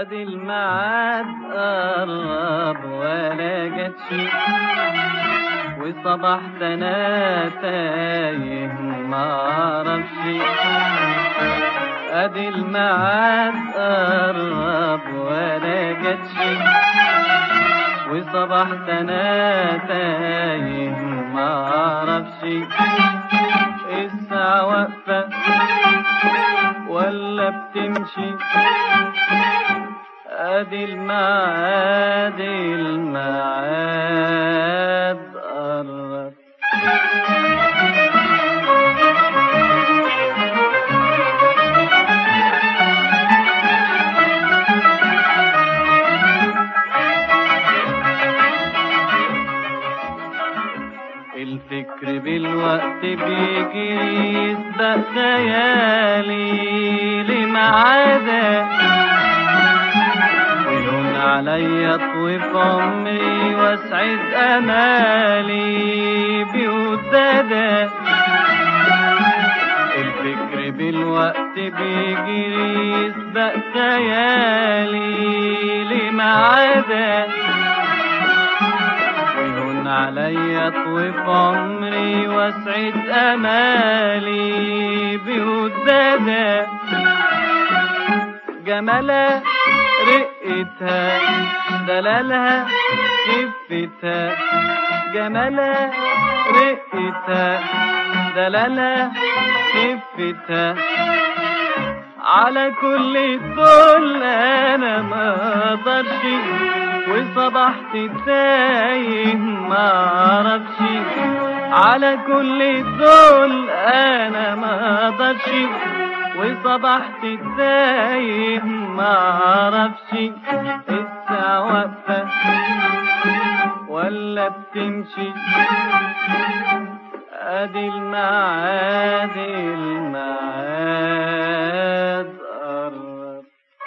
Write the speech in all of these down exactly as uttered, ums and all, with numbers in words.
ادي الميعاد قرب ولا جاتش، وصبحت انا تايه معرفش. ادي الميعاد قرب ولا جاتش، وصبحت انا تايه معرفش. الساعة واقفة ولا بتمشي؟ ادي الميعاد الميعاد قرب. الفكر بالوقت بيجي يسبق خيالي لمعاده، ويهون عليا طويف عمري واسعد امالي بوداده. الفكر بالوقت بيجي يسبق خيالي لمعاده، عليا طويف عمري واسعد امالي بودادة. جمالها رقتها دلالها خفتها، جمالها رقتها دلالها خفتها. على كل دول انا ما اقدرش، وصبحت تايه معرفش. على كل دول انا ما اقدرش، وصبحت تايه معرفش. الساعة واقفة ولا بتمشي؟ ادي الميعاد الميعاد قرب.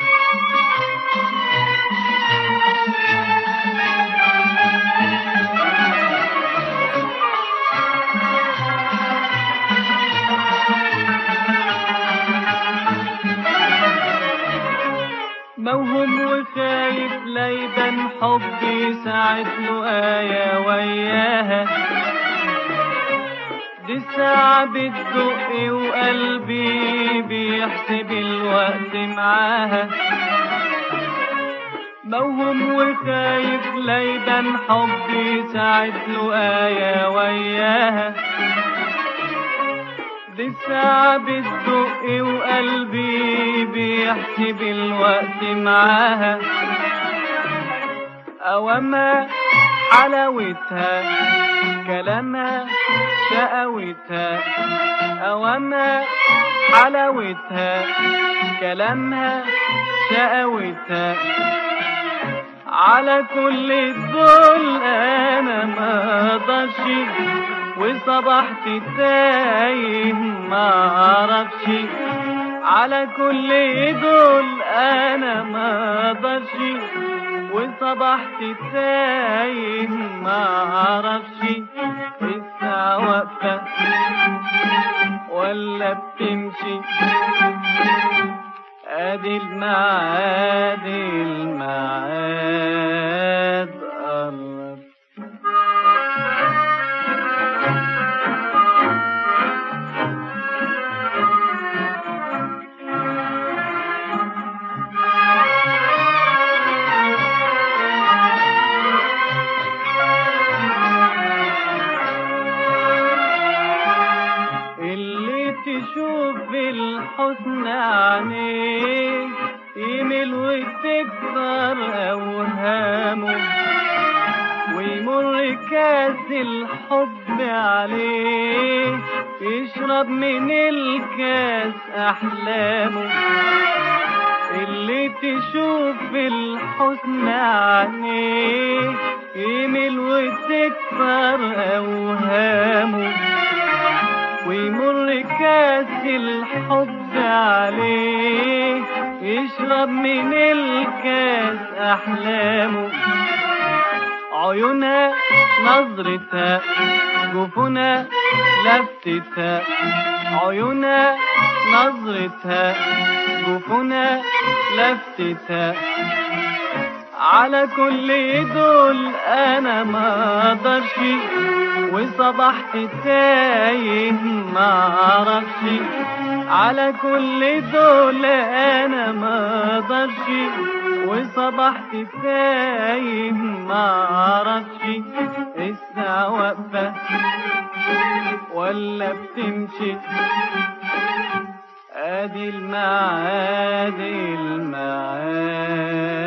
موهوم وخايف ليبان حبي ساعة لقايا وياها، دي الساعة بتدق وقلبي بيحسب الوقت معاها. موهوم وخايف ليبان حبي ساعة لقايا وياها، دي الساعة بتدق وقلبي بيحسب الوقت معاها. أوامها حلاوتها كلامها شقاوتها، أوامها حلاوتها كلامها شقاوتها. على كل دول انا ما اقدرش، وصبحت تايه معرفش. على كل دول انا ما اقدرش، وصبحت تايه معرفش. الساعة واقفة ولا بتمشي؟ ادي الميعاد الميعاد قرب. تشوف بالحسن عينيه يميل وتكسر أوهامه، ويمر كاس الحب عليه يشرب من الكاس أحلامه. اللي تشوف بالحسن عينيه يميل وتكسر أوهامه، ويمر كاس الحب عليه يشرب من الكاس أحلامه. عيونها نظرتها جفونها لفتها عيونها نظرتها جفونها لفتها على كل دول انا ما اقدرش وصبحت تايه ما اعرفش على كل دول انا ما اقدرش وصبحت تايه ما اعرفش الساعة واقفة ولا بتمشي ادي الميعاد الميعاد